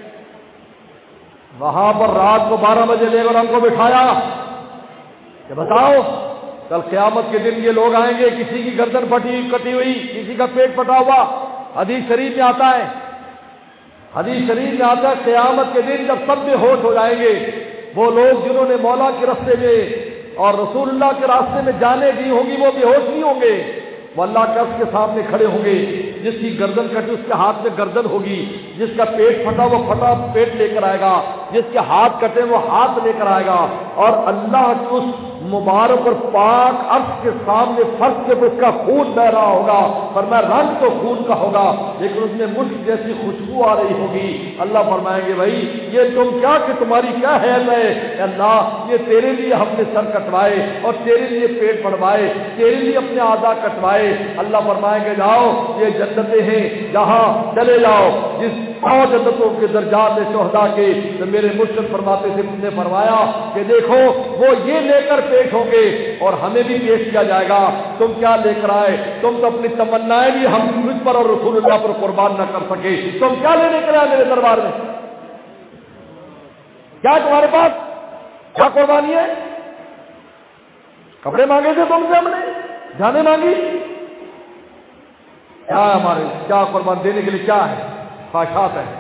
[SPEAKER 1] وہاں پر رات کو 12 بجے لے کر ہم کو بٹھایا کہ بتاؤ کل قیامت کے دن یہ لوگ آئیں گے، کسی کی گردن کٹی ہوئی، کسی کا پیٹ پھٹا ہوا، حدیث شریف میں آتا ہے، حدیث شریف میں آتا ہے قیامت کے دن جب سب بے ہوش ہو جائیں گے، وہ لوگ جنہوں نے مولا کے راستے میں اور رسول اللہ کے راستے میں جانیں دی ہوں گی، وہ بے ہوش نہیں ہوں گے، وہ اللہ کے عرش کے سامنے کھڑے ہوں گے، جس کی گردن کٹی اس کے ہاتھ میں گردن ہوگی، جس کا پیٹ پھٹا وہ پھٹا پیٹ لے کر آئے گا، جس کے ہاتھ کٹے وہ ہاتھ لے کر آئے گا، اور اللہ کی اس مبارک اور پاک عرش کے سامنے فرش کے پر اس کا خون بہ رہا ہوگا، فرمایا رنگ تو خون کا ہوگا لیکن اس میں مشک جیسی خوشبو آ رہی ہوگی۔ اللہ فرمائیں گے بھائی یہ تم کیا کہ تمہاری کیا حیثیت ہے؟ اے اللہ یہ تیرے لیے ہم نے سر کٹوائے اور تیرے لیے پیٹ بڑھوائے، تیرے لیے اپنے اعضاء کٹوائے۔ اللہ فرمائیں گے جاؤ یہ جنتیں ہیں جہاں چلے جاؤ، جس جنتوں کے درجات شہداء کے، تو میرے مرشد فرماتے تھے، نے فرمایا کہ دیکھو وہ یہ لے کر پیش ہوں گے اور ہمیں بھی پیش کیا جائے گا، تم کیا لے کر آئے؟ تم تو اپنی تمنائیں بھی ہم مجھ پر اور رسول اللہ پر قربان نہ کر سکے، تم کیا لینے کے آئے میرے دربار میں؟ کیا تمہارے پاس کیا قربانی ہے؟ کپڑے مانگے تھے تم سے، ہم نے جانے مانگی، کیا ہمارے کیا قربان دینے کے لیے کیا ہے؟ خواہشات ہے۔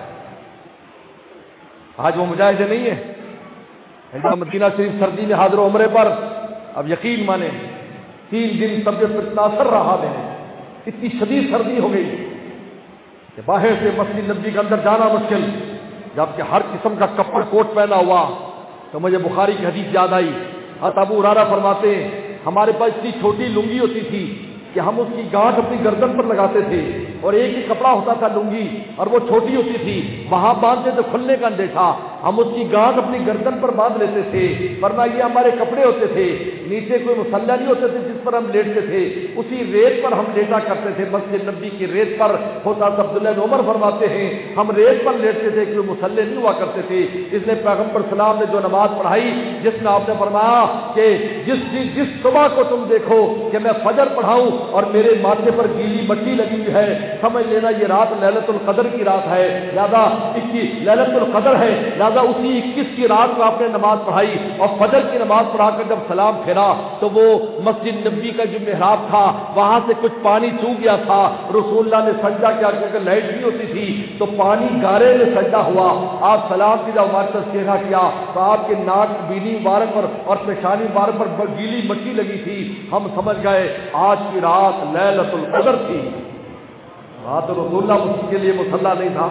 [SPEAKER 1] آج وہ مجاہدے نہیں ہے۔ مدینہ شریف سردی میں حاضر عمرے پر، اب یقین مانے 3 دن طبیعت پر اتنا اثر رہا میں، اتنی شدید سردی ہو گئی کہ باہر سے مسجد نبی کے اندر جانا مشکل، جبکہ ہر قسم کا کپڑ کوٹ پہنا ہوا، تو مجھے بخاری کی حدیث یاد آئی۔ حضرت ابو ہریرہ فرماتے ہیں ہمارے پاس اتنی چھوٹی لنگی ہوتی تھی کہ ہم اس کی گانٹھ اپنی گردن پر لگاتے تھے، اور ایک ہی کپڑا ہوتا تھا لنگی، اور وہ چھوٹی ہوتی تھی، وہاں باندھتے تو کھلنے کا اندیشہ، ہم اس کی گانٹھ اپنی گردن پر باندھ لیتے تھے، فرمایا یہ ہمارے کپڑے ہوتے تھے، نیچے کوئی مسلح نہیں ہوتے تھے جس پر ہم لیٹتے تھے، اسی ریت پر ہم لیٹا کرتے تھے، مسجد نبی کی ریت پر ہوتا۔ عبداللہ بن عمر فرماتے ہیں ہم ریت پر لیٹتے تھے، کوئی مسلح نہیں ہوا کرتے تھے۔ اس نے پیغمبر سلام نے جو نماز پڑھائی، جس میں آپ نے فرمایا کہ جس صبح کو تم دیکھو کہ میں فجر پڑھاؤں اور میرے ماتھے پر گیلی مٹی لگی ہوئی ہے، سمجھ لینا یہ رات لیلۃ القدر کی رات ہے، لہذا 21 لیلۃ القدر ہے، لہذا اسی 21 کی رات کو آپ نے نماز پڑھائی، اور فجر کی نماز پڑھا کر جب سلام پھیرا تو وہ مسجد نبی کا جو محراب تھا وہاں سے کچھ پانی چو گیا تھا، رسول اللہ نے سجدہ کیا، کیونکہ لائٹ نہیں ہوتی تھی تو پانی گارے میں سجدہ ہوا، آپ سلام کی جب ہمارے ساتھ چہرہ کیا تو آپ کے ناک بینی مبارک پر اور پیشانی مبارک پر گیلی مٹی لگی تھی، ہم سمجھ گئے آج کی رات لیلۃ القدر تھی۔ رات رسول اللہ کے لیے مصلی نہیں تھا،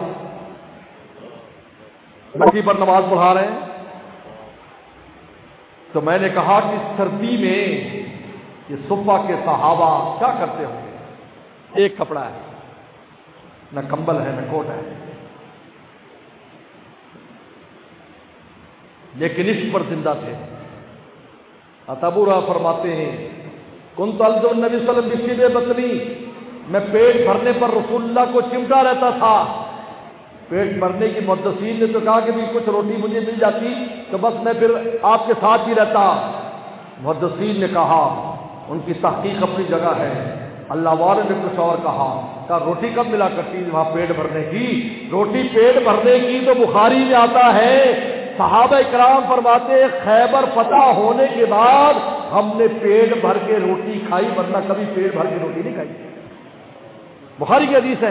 [SPEAKER 1] مٹی پر نماز پڑھا رہے ہیں۔ تو میں نے کہا کہ سردی میں یہ صفہ کے صحابہ کیا کرتے ہوں گے؟ ایک کپڑا ہے، نہ کمبل ہے نہ کوٹ ہے، لیکن اس پر زندہ تھے۔ ابو ہریرہ فرماتے ہیں کنت الزم النبی صلی اللہ علیہ وسلم بشیب بطنی، میں پیٹ بھرنے پر رسول اللہ کو چمٹا رہتا تھا۔ پیٹ بھرنے کی محدثین نے تو کہا کہ بھی کچھ روٹی مجھے مل جاتی تو بس میں پھر آپ کے ساتھ ہی رہتا۔ محدثین نے کہا ان کی تحقیق اپنی جگہ ہے، اللہ والے نے کچھ اور کہا روٹی کب ملا کرتی وہاں پیٹ بھرنے کی، روٹی پیٹ بھرنے کی تو بخاری میں آتا ہے، صحابہ کرام فرماتے خیبر فتح ہونے کے بعد ہم نے پیٹ بھر کے روٹی کھائی، ورنہ کبھی پیٹ بھر کے روٹی نہیں کھائی، بخاری کی حدیث ہے۔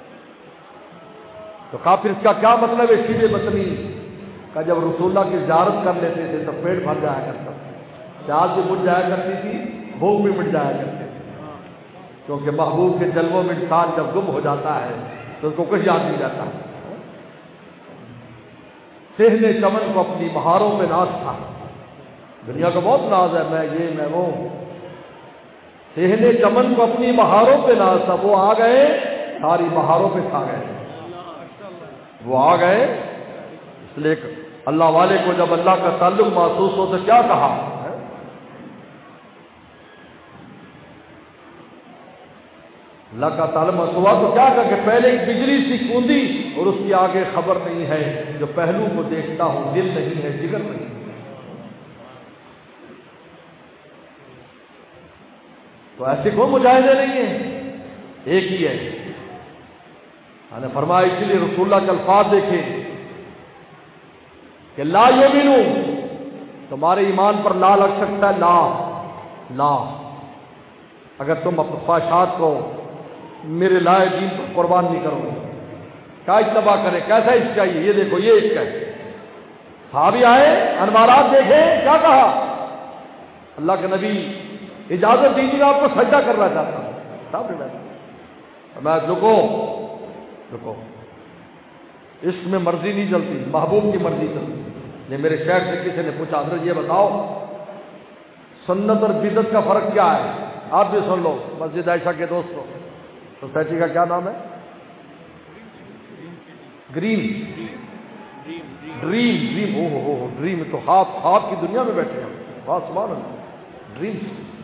[SPEAKER 1] تو کافر اس کا کیا مطلب ہے؟ شیبے بطنی کا جب رسول اللہ کی زیارت کر لیتے تھے تو پیٹ بھر جایا کرتا، پیاس بھی بجھ جایا کرتی تھی بھوک بھی مٹ جایا کرتے تھے، کیونکہ محبوب کے جلووں میں انسان جب گم ہو جاتا ہے تو اس کو کچھ یاد نہیں رہتا۔ صحن چمن کو اپنی بہاروں پہ ناز تھا، دنیا کا بہت ناز ہے، میں یہ میں وہ، صحن چمن کو اپنی بہاروں پہ ناز تھا، وہ آ گئے ساری بہاروں پہ کھا گئے، وہ آ گئے۔ اس لیے اللہ والے کو جب اللہ کا تعلق محسوس ہو تو کیا کہا، اللہ کا تعلق محسوس ہوا تو کیا کہا کہ پہلے ایک بجلی سی کوندی اور اس کی آگے خبر نہیں ہے، جو پہلو کو دیکھتا ہوں دل نہیں ہے جگر نہیں ہے۔ تو ایسے کوئی مجاہدے نہیں ہیں، ایک ہی ہے۔ میں نے فرمایا اس لیے رسول اللہ کے الفاظ دیکھے کہ لا یؤمنو، تمہارے ایمان پر لا لگ سکتا ہے، لا اگر تم اپنے خواہشات کو میرے لائے دین پر قربان نہیں کرو گے، کیا اتباع کرے، کیسا عشق چاہیے، یہ دیکھو یہ عشق ہے۔ صحابی آئے، انوارات دیکھے، کیا کہا، اللہ کے نبی اجازت دیجیے آپ کو سجدہ کرنا چاہتا ہوں، میں رکو، عشق میں مرضی نہیں چلتی، محبوب کی مرضی چلتی۔ یہ میرے شیخ سے کسی نے پوچھا حضرت یہ بتاؤ سنت اور بدعت کا فرق کیا ہے، آپ بھی سن لو، مسجد عائشہ کے دوستوں، سوسائٹی کا کیا نام ہے، ڈریم، او ڈریم، تو خواب کی دنیا میں بیٹھے ہیں، بہت سبحان اللہ، ڈریم۔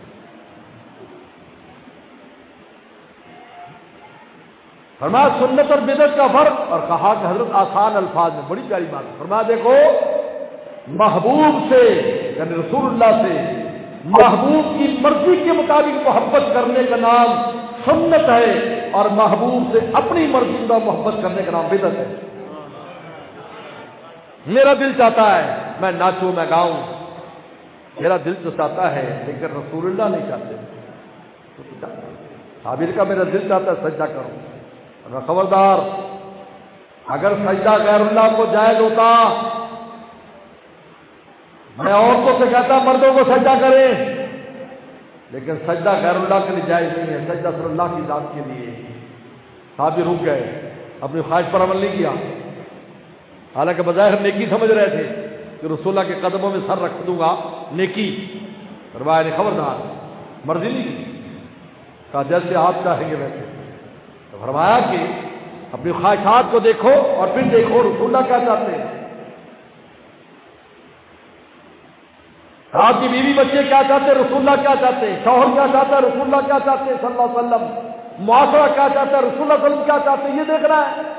[SPEAKER 1] فرمایا سنت اور بدعت کا فرق، اور کہا کہ حضرت آسان الفاظ میں بڑی پیاری بات ہے، فرمایا دیکھو محبوب سے یعنی رسول اللہ سے محبوب کی مرضی کے مطابق محبت کرنے کا نام سنت ہے، اور محبوب سے اپنی مرضی کا محبت کرنے کا نام بدعت ہے۔ میرا دل چاہتا ہے میں ناچوں میں گاؤں، میرا دل تو چاہتا ہے لیکن رسول اللہ نہیں چاہتے، صابر کا میرا دل چاہتا ہے سجدہ کروں، خبردار اگر سجدہ غیر اللہ کو جائز ہوتا، میں عورتوں سے کہتا مردوں کو سجدہ کریں، لیکن سجدہ غیر اللہ کے لیے جائز نہیں ہے، سجدہ صرف اللہ کی ذات کے لیے۔ صحابی رک گئے، اپنی خواہش پر عمل نہیں کیا، حالانکہ بظاہر نیکی سمجھ رہے تھے کہ رسول اللہ کے قدموں میں سر رکھ دوں گا نیکی، فرمایا نہیں خبردار، مرضی نہیں کی، کہا جیسے آپ چاہیں گے ویسے۔ تو فرمایا کہ اپنی خواہشات کو دیکھو اور پھر دیکھو رسول اللہ کیا چاہتے ہیں، آپ کی بیوی بچے کیا چاہتے ہیں، رسول اللہ کیا چاہتے ہیں، شوہر کیا چاہتا ہے، رسول اللہ کیا چاہتے ہیں صلی اللہ علیہ وسلم، معاشرہ کیا چاہتا ہے، رسول اللہ صلی اللہ علیہ وسلم کیا چاہتے ہیں، یہ دیکھ رہا ہے۔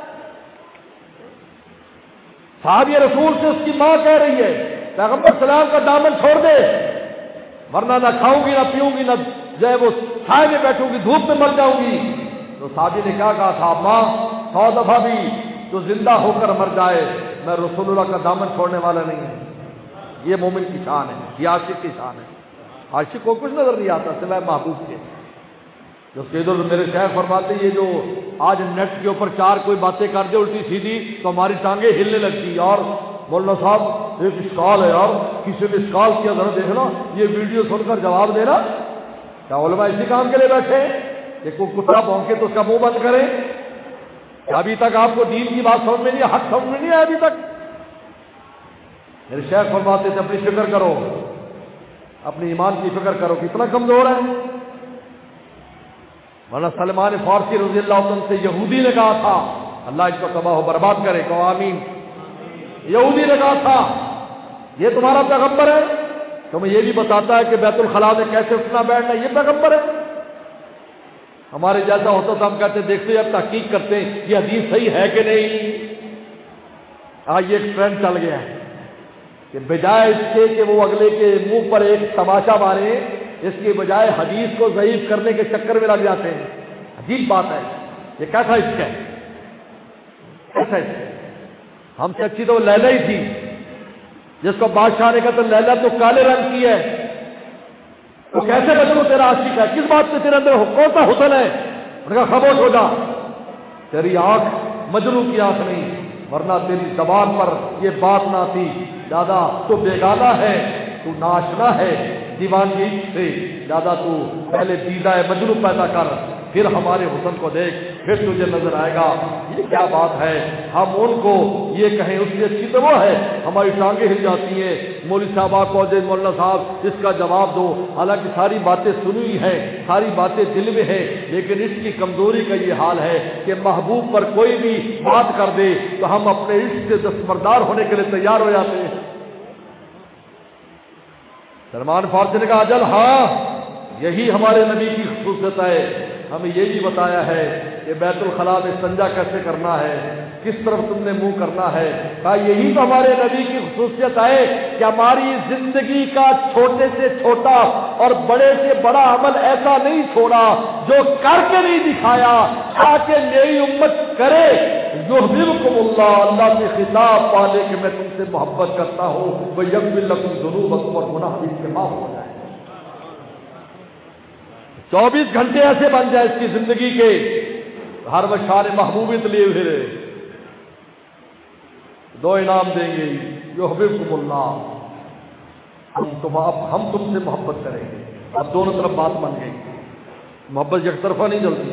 [SPEAKER 1] صحابی رسول سے اس کی ماں کہہ رہی ہے پیغمبر سلام کا دامن چھوڑ دے ورنہ نہ کھاؤں گی نہ پیوں گی نہ جو ہے وہ چھائے میں بیٹھوں گی، دھوپ میں مر جاؤں گی۔ تو صحابی نے کیا کہا تھا، ماں 100 دفعہ بھی تو زندہ ہو کر مر جائے میں رسول اللہ کا دامن چھوڑنے والا نہیں ہوں۔ یہ مومن کی شان ہے، یہ عاشق کی شان ہے۔ عاشق کو کچھ نظر نہیں آتا سوائے محبوب کے۔ جو ادھر میرے شیخ فرماتے یہ جو آج نیٹ کے اوپر چار کوئی باتیں کر دے الٹی سیدھی تو ہماری ٹانگیں ہلنے لگتی، اور مولانا صاحب ایک اسکال ہے یار، کسی نے اسکال کیا ذرا دیکھنا، یہ ویڈیو سن کر جواب دینا۔ کیا علماء اسی کام کے لیے بیٹھے ہیں کہ کوئی کتا بھونکے تو اس کا منہ بند کریں؟ ابھی تک آپ کو دین کی بات سمجھ میں نہیں، حق سمجھ میں نہیں ہے ابھی تک؟ میرے شیخ فرماتے تھے اپنی فکر کرو، اپنی ایمان کی فکر کرو، کتنا کمزور ہے۔ مولانا سلمان فارسی رضی اللہ عنہ سے یہودی نے کہا تھا، اللہ اس کو تباہ و برباد کرے، کہو آمین۔ یہودی نے کہا تھا یہ تمہارا پیغمبر ہے، تمہیں یہ بھی بتاتا ہے کہ بیت الخلاء میں کیسے اٹھنا بیٹھنا، یہ پیغمبر ہے؟ ہمارے جیسا ہوتا تو ہم کہتے دیکھتے اب تحقیق کرتے ہیں یہ حدیث صحیح ہے کہ نہیں۔ آج یہ ایک ٹرینڈ چل گیا ہے کہ بجائے اس کے کہ وہ اگلے کے منہ پر ایک تماشا مارے، اس کے بجائے حدیث کو ضعیف کرنے کے چکر میں لگ جاتے ہیں۔ عجیب بات ہے، یہ کیسا عشق ہے، کیسا عشق ہے۔ ہم سے اچھی تو وہ لیلا ہی تھی، جس کو بادشاہ نے کہا تو لیلا تو کالے رنگ کی ہے، تو کیسے بچوں تیرا عاشق ہے، کس بات سے تیرے اندر کون سا حسن ہے؟ انہوں نے کہا خاموش ہو جا، تیری آنکھ مجنوں کی آنکھ نہیں، ورنہ تیری زبان پر یہ بات نہ تھی، دادا تو بیگانہ ہے، تو ناشنا ہے، دیوانگی سے، لہٰذا تو پہلے دیدہ مجنو پیدا کر، پھر ہمارے حسن کو دیکھ، پھر تجھے نظر آئے گا یہ کیا بات ہے۔ ہم ان کو یہ کہیں اس سے اچھی تو وہ ہے، ہماری ٹانگیں ہل جاتی ہیں۔ مولوی صاحبہ کو مولانا صاحب اس کا جواب دو، حالانکہ ساری باتیں سنی ہیں، ساری باتیں دل میں ہیں، لیکن اس کی کمزوری کا یہ حال ہے کہ محبوب پر کوئی بھی بات کر دے تو ہم اپنے عشق سے دستبردار ہونے کے لیے تیار ہو جاتے ہیں۔ سلمان فارسی نے کہا اجل ہاں، یہی ہمارے نبی کی خصوصیت ہے، ہمیں یہ بھی بتایا ہے کہ بیت الخلاء میں استنجا کیسے کرنا ہے، کس طرف تم نے منہ کرنا ہے۔ کہا یہی تو ہمارے نبی کی خصوصیت ہے کہ ہماری زندگی کا چھوٹے سے چھوٹا اور بڑے سے بڑا عمل ایسا نہیں چھوڑا جو کر کے نہیں دکھایا، تاکہ میری امت کرے۔ یحببکم اللہ، اللہ سے خطاب پالے کہ میں تم سے محبت کرتا ہوں، ویغفر لکم ذنوبکم، اور گناہ بھی کے معاف ہو جائے۔ 24 گھنٹے ایسے بن جائے اس کی زندگی کے، ہر وقت شان محبوبیت لیے ہوئے رہے۔ دو انعام دیں گے، یحببکم اللہ، ہم تم سے محبت کریں گے۔ اب دونوں طرف بات بن گئی، محبت یک طرفہ نہیں چلتی۔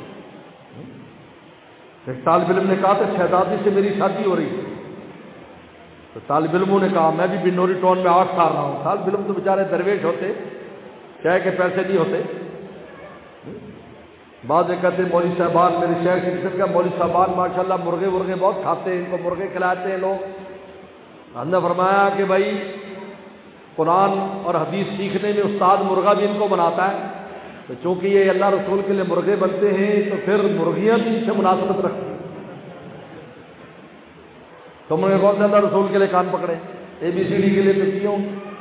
[SPEAKER 1] ایک طالب علم نے کہا تھا شہزادی سے میری شادی ہو رہی ہے، تو طالب علموں نے کہا میں بھی بنوری ٹاؤن میں 8 سال رہا ہوں۔ طالب علم تو بیچارے درویش ہوتے، چاہے کہ پیسے نہیں ہوتے۔ بعض کہتے ہیں مولوی صاحبان، میرے شیخ شخصیت کا مولوی صاحبان ماشاءاللہ مرغے بہت کھاتے ہیں، ان کو مرغے کھلاتے ہیں لوگ۔ ہم نے فرمایا کہ بھائی قرآن اور حدیث سیکھنے میں استاد مرغا بھی ان کو بناتا ہے، تو چونکہ یہ اللہ رسول کے لیے مرغے بنتے ہیں تو پھر مرغیاں بھی ان سے مناسبت رکھتی ہیں۔ تم نے کون سے اللہ رسول کے لیے کان پکڑے، ABCD کے لیے تو کیوں؟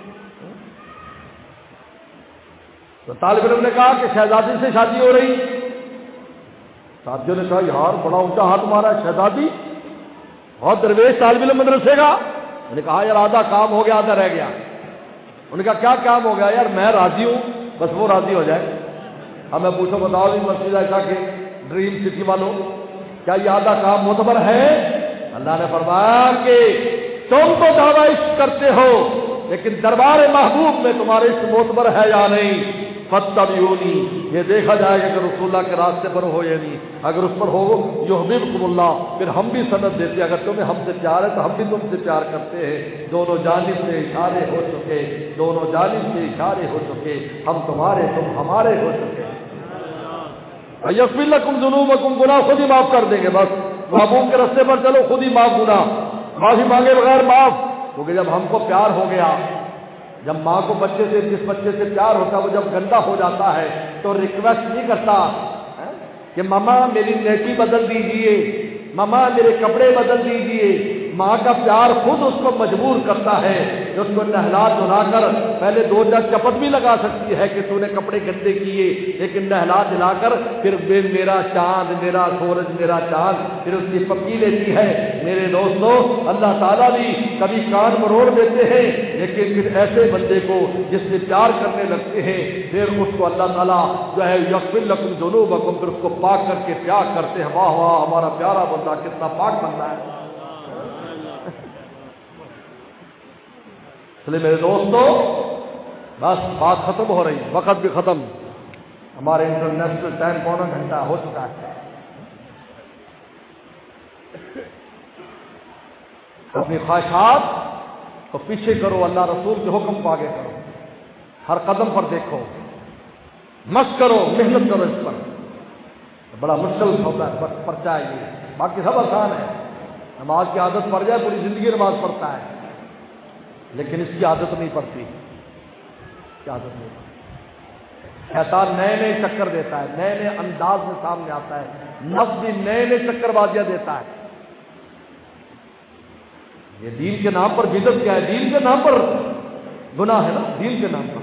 [SPEAKER 1] تو طالب علم نے کہا کہ شہزادی سے شادی ہو رہی۔ ساتھیوں نے کہا یار بڑا اونچا ہاتھ مارا، شہزادی بہت درویش طالب علم مدرسے کا۔ میں نے کہا یار آدھا کام ہو گیا، آدھا رہ گیا۔ انہوں نے کہا کیا کام ہو گیا؟ یار میں راضی ہوں، بس وہ راضی ہو جائے۔ ہمیں پوچھو بتاؤ بھی مسجد عائشہ کے ڈریم سٹی والوں، کیا یہ آدھا کام معتبر ہے؟ اللہ نے فرمایا کہ تم تو دعویٰ عشق کرتے ہو، لیکن دربار محبوب میں تمہارے عشق معتبر ہے یا نہیں؟ فاتبعونی، یہ دیکھا جائے گا کہ رسول اللہ کے راستے پر ہو یا نہیں۔ اگر اس پر ہو یحببکم اللہ، پھر ہم بھی سند دیتے ہیں، اگر تمہیں ہم سے پیار ہے تو ہم بھی تم سے پیار کرتے ہیں۔ دونوں جانب سے اشارے ہو چکے، دونوں جانب سے اشارے ہو چکے، ہم تمہارے تم ہمارے ہو چکے۔ یغفر لکم ذنوبکم، گناہ خود ہی معاف کر دیں گے۔ بس محبوب کے راستے پر چلو، خود ہی معاف، گناہ معافی مانگے بغیر معاف۔ کیونکہ جب ہم کو پیار ہو گیا، جب ماں کو بچے سے، جس بچے سے پیار ہوتا ہے وہ جب گندا ہو جاتا ہے تو ریکویسٹ نہیں کرتا کہ ماما میری نیٹی بدل دیجیے، ماما میرے کپڑے بدل دیجیے۔ ماں کا پیار خود اس کو مجبور کرتا ہے کہ اس کو نہلا دھلا کر، پہلے 2 چپت بھی لگا سکتی ہے کہ تو نے کپڑے گندے کیے، لیکن نہلا دھلا کر پھر میرا چاند، میرا سورج، میرا چاند، پھر اس کی پکی لیتی ہے۔ میرے دوستو، اللہ تعالیٰ بھی کبھی کان مروڑ دیتے ہیں، لیکن پھر ایسے بندے کو جس سے پیار کرنے لگتے ہیں پھر اس کو اللہ تعالیٰ جو ہے یغفر لکم ذنوبکم، پھر اس کو پاک کر کے پیار کرتے ہیں۔ واہ واہ، ہمارا پیارا بندہ کتنا پاک بندہ ہے۔ اس لیے میرے دوستو بس بات ختم ہو رہی، وقت بھی ختم، ہمارے انٹرنیشنل ٹائم 1.25 گھنٹہ ہو چکا ہے۔ اپنی خواہشات کو پیچھے کرو، اللہ رسول کے حکم کو آگے کرو، ہر قدم پر دیکھو، مشق کرو، محنت کرو اس پر۔ بڑا مشکل ہوتا ہے پرچہ ہے یہ، باقی سب آسان ہے۔ نماز کی عادت پڑ جائے پوری زندگی نماز پڑھتا ہے، لیکن اس کی عادت نہیں پڑتی، کی عادت نہیں پڑتی۔ شیطان نئے نئے چکر دیتا ہے، نئے نئے انداز میں سامنے آتا ہے، نفس بھی نئے نئے چکر بازیاں دیتا ہے۔ یہ دین کے نام پر بدعت کیا ہے؟ دین کے نام پر گناہ ہے نا، دین کے نام پر۔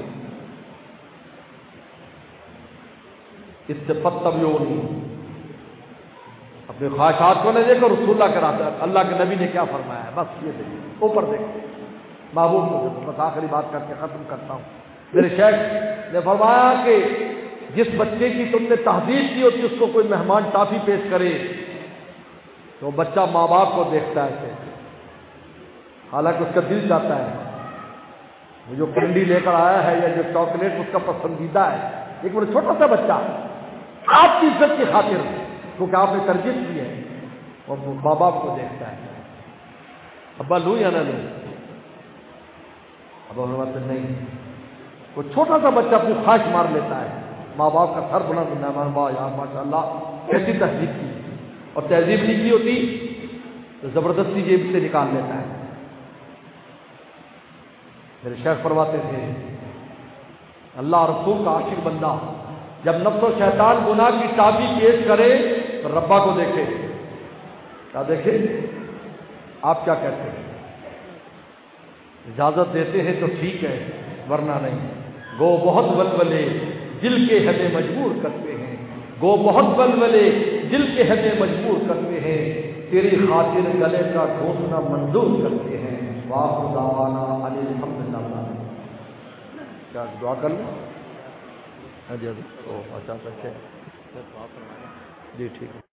[SPEAKER 1] اس سے فتبعونی، اپنی خواہشات کو نہ دیکھو، رسول اللہ کے راستے، اللہ کے نبی نے کیا فرمایا ہے، بس یہ دیکھو، اوپر دیکھو، محبوب کو دیکھو۔ بس آخری بات کر کے ختم کرتا ہوں۔ میرے شیخ نے فرمایا کہ جس بچے کی تم نے تہذیب کی ہوتی اس کو کوئی مہمان ٹافی پیش کرے تو بچہ ماں باپ کو دیکھتا ہے ایسے، حالانکہ اس کا دل چاہتا ہے جو کینڈی لے کر آیا ہے یا جو چاکلیٹ اس کا پسندیدہ ہے، ایک بڑا چھوٹا سا بچہ آپ کی عزت کی خاطر کیونکہ آپ نے ترجیح کی ہے اور وہ ماں باپ کو دیکھتا ہے، ابا لوں یا نہ لوں؟ ابا فرماتے نہیں، وہ چھوٹا سا بچہ اپنی خواہش مار لیتا ہے، ماں باپ کا سر بلند ہونا ہے، واہ یار ماشاء اللہ کیسی تہذیب کی، اور تہذیب نہیں کی ہوتی تو زبردستی جیب سے نکال لیتا ہے۔ میرے شیخ فرماتے تھے اللہ رسول کا عاشق بندہ جب نفس و شیطان گناہ کی ٹابی پیش کرے تو ربا کو دیکھے، کیا دیکھے؟ آپ کیا کہتے ہیں؟ اجازت دیتے ہیں تو ٹھیک ہے ورنہ نہیں، گو بہت ولولے دل کے ہمیں مجبور کرتے ہیں، گو بہت ولولے دل کے ہمیں مجبور کرتے ہیں، تیری خاطر گلے کا ٹھوسنا منظور کرتے ہیں۔ وآخر دعوانا ان الحمدللہ۔ کیا دعا کر لیں؟ ہاں جی اچھا جی ٹھیک ہے۔